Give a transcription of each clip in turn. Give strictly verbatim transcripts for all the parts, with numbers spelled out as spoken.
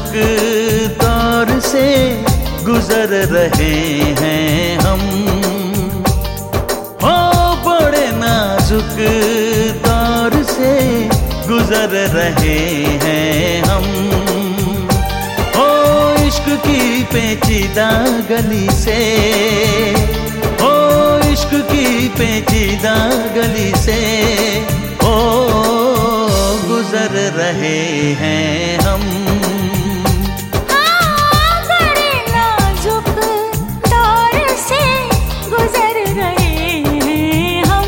नाजुक दौर से गुजर रहे हैं हम। हो बड़े नाजुक दौर से गुजर रहे हैं हम। हो इश्क की पेचीदा गली से, हो इश्क की पेचीदा गली से ओ गुजर रहे हैं हम। हाँ, बड़े नाजुक दौर से गुजर रहे हैं हम।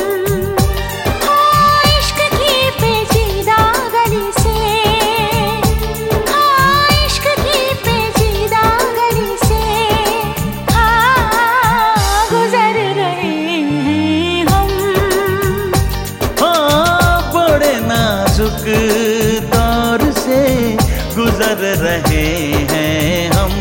हाँ, इश्क की पेचीदा गली से, हाँ, इश्क की पेचीदा गली से हाँ गुजर रहे हैं हम। हाँ, बड़े नाजुक दौर से गुजर रहे हैं हम।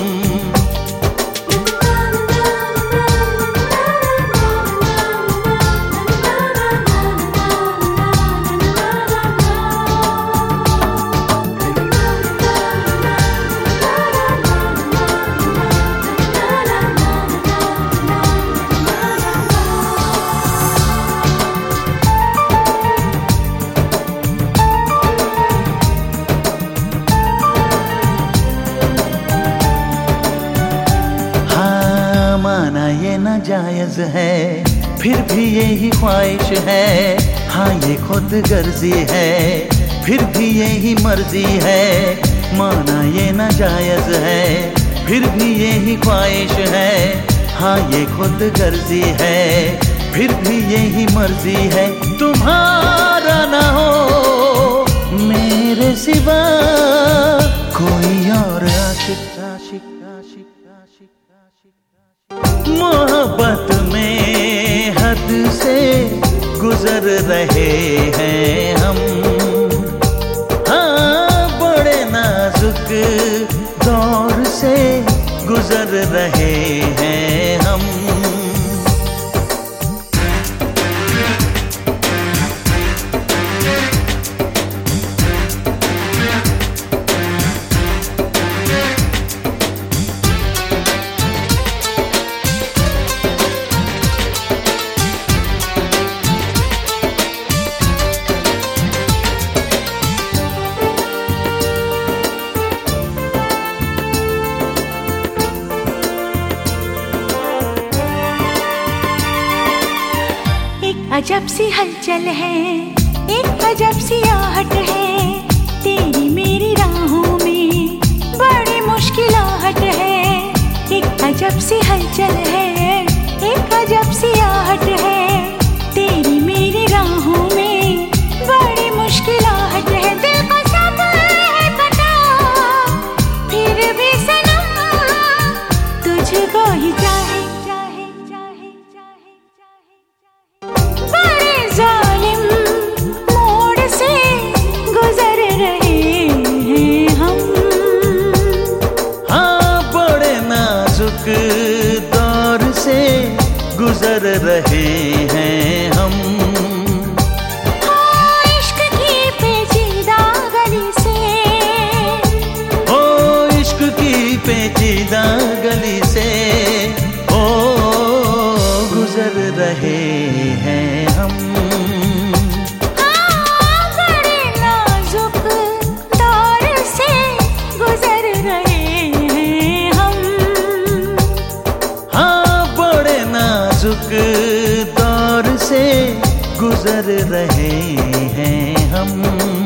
माना ये नाजायज है फिर भी यही ख्वाहिश है। हाँ, ये खुद गर्जी है फिर भी यही मर्जी है। माना ये नाजायज है फिर भी यही ख्वाहिश है। हाँ, ये खुद गर्जी है फिर भी यही मर्जी है। तुम्हारा ना हो मेरे सिवा कोई और आशिक आशिक आशिक आशिक आशिक। मोहब्बत में हद से गुजर रहे हैं हम। हाँ, बड़े नाजुक दौर से गुजर रहे हैं हम। अजब सी हलचल है, एक अजब सी आहट है, तेरी मेरी राहों में बड़ी मुश्किलाहट है। एक अजब सी हलचल है, एक अजब सी आहट है, तेरी मेरी राहों में बड़ी मुश्किलाहट है। दिल को सब है पता फिर भी सनम तुझको ही चाहे चाहे चाहे चाहे चाहे। बड़े जालिम मोड़ से गुजर रहे हैं हम। हाँ, बड़े नाजुक दौर से गुजर रहे हैं हम। हाँ, इश्क की पेचीदा गली से, ओ इश्क की पेचीदा गली से ओ गुजर रहे हैं हम। हाँ, बड़े नाजुक दौर से गुजर रहे हैं हम। हाँ, बड़े नाजुक दौर से गुजर रहे हैं हम।